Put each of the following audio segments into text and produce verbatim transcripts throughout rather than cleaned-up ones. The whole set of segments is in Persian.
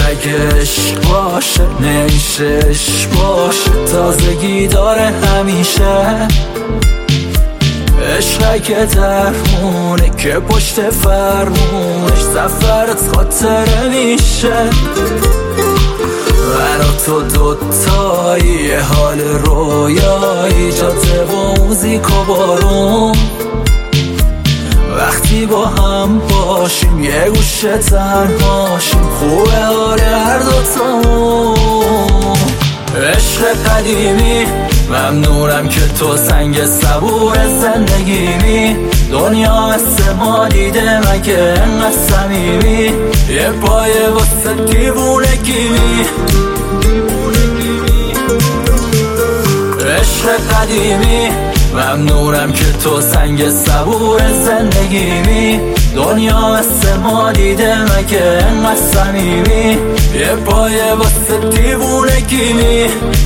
اگه عشق باشه نمیشه عشق باشه، تازگی داره همیشه. عشق اگه درمونه که پشت فرمونش سفرت خاطره میشه. برا تو دوتایی یه حال رویایی، جاده و موزیک و بارون. وقتی با هم باشیم یه گوشه تنهاشیم، خوبه حال هر دوتامون. عشق قدیمی ممنونم که تو سنگ صبور زندگیمی. دنیا مثل ما دیده مگه انقدر صمیمی، یه پایه واسه دیوونگیمی. عشق قدیمی ممنونم که تو سنگ صبور زندگیمی. دنیا مثل ما دیده مگه انقدر صمیمی، یه پایه واسه دیوونگیمی.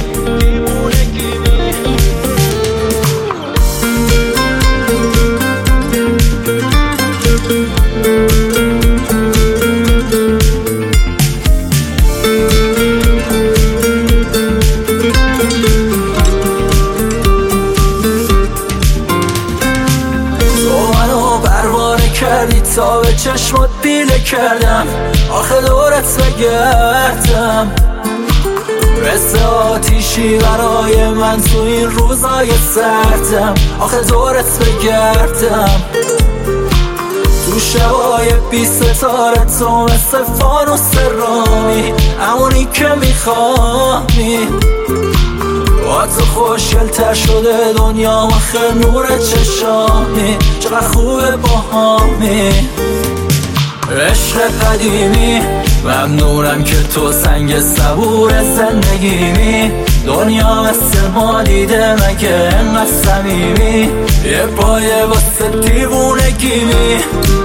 تا به چشمات بیله کردم، آخه دورت بگردم. مثل آتیشی برای من تو این روزای سردم، آخه دورت بگردم. تو شبای بی ستاره تو مثل فانوس رامی، همونی که میخوامی. با تو خوشگل‌تر شده دنیا، آخه نور چشامی، چقدر خوبه با همی. عشق قدیمی ممنونم که تو سنگ صبور زندگیمی. دنیا مثل ما دیده مگه انقدر صمیمی، یه پایه واسه دیوونگیمی.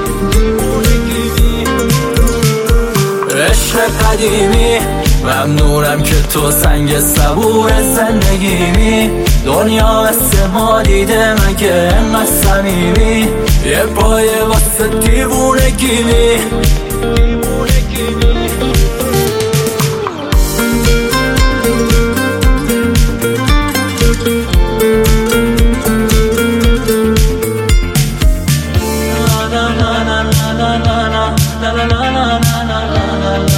عشق قدیمی ممنونم که تو سنگ صبور زندگیمی. دنیا مثل ما دیده مگه انقدر صمیمی، یه پایه واسه دیوونگیمی. La la la la la la la la la la la la la la la.